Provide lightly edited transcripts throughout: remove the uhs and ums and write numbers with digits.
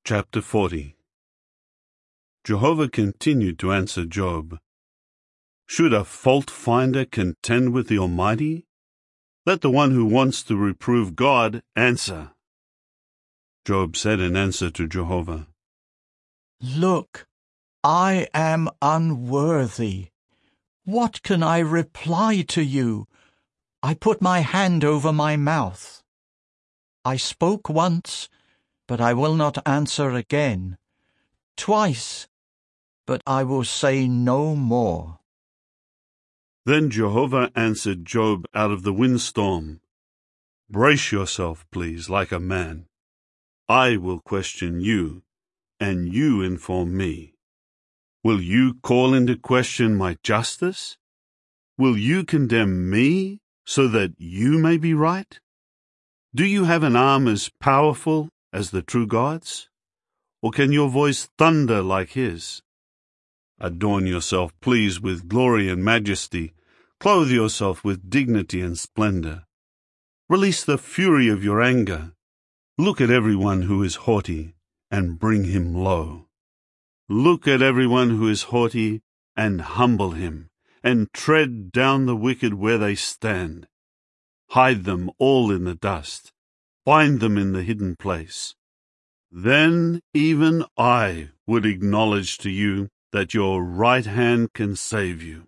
Chapter 40. Jehovah continued to answer Job. Should a fault-finder contend with the Almighty? Let the one who wants to reprove God answer. Job said in answer to Jehovah, Look, I am unworthy. What can I reply to you? I put my hand over my mouth. I spoke once, but I will not answer again. Twice, but I will say no more. Then Jehovah answered Job out of the windstorm. Brace yourself, please, like a man. I will question you, and you inform me. Will you call into question my justice? Will you condemn me so that you may be right? Do you have an arm as powerful as the true God's? Or can your voice thunder like his? Adorn yourself, please, with glory and majesty. Clothe yourself with dignity and splendor. Release the fury of your anger. Look at everyone who is haughty and bring him low. Look at everyone who is haughty and humble him, and tread down the wicked where they stand. Hide them all in the dust. Bind them in the hidden place. Then even I would acknowledge to you that your right hand can save you.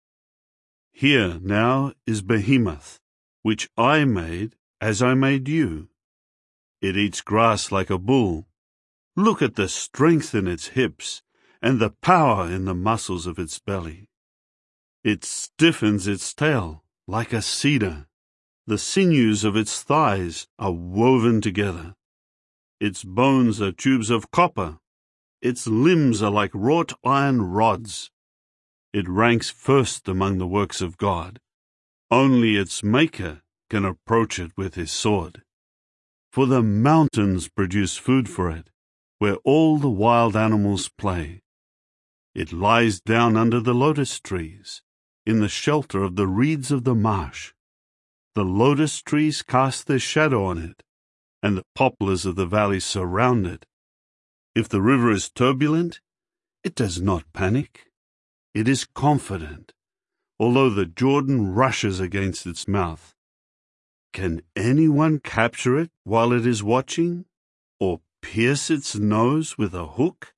Here now is Behemoth, which I made as I made you. It eats grass like a bull. Look at the strength in its hips and the power in the muscles of its belly. It stiffens its tail like a cedar. The sinews of its thighs are woven together. Its bones are tubes of copper. Its limbs are like wrought iron rods. It ranks first among the works of God. Only its Maker can approach it with his sword. For the mountains produce food for it, where all the wild animals play. It lies down under the lotus trees, in the shelter of the reeds of the marsh. The lotus trees cast their shadow on it, and the poplars of the valley surround it. If the river is turbulent, it does not panic. It is confident, although the Jordan rushes against its mouth. Can anyone capture it while it is watching, or pierce its nose with a hook?